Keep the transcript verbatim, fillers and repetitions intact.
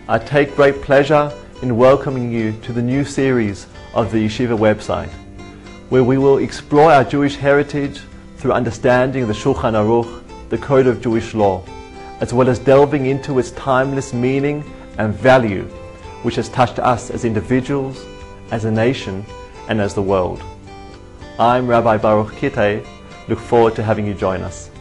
I take great pleasure in welcoming you to the new series of the Yeshiva website, where we will explore our Jewish heritage through understanding the Shulchan Aruch, the Code of Jewish Law, as well as delving into its timeless meaning and value, which has touched us as individuals, as a nation, and as the world. I'm Rabbi Baruch Kittay. Look forward to having you join us.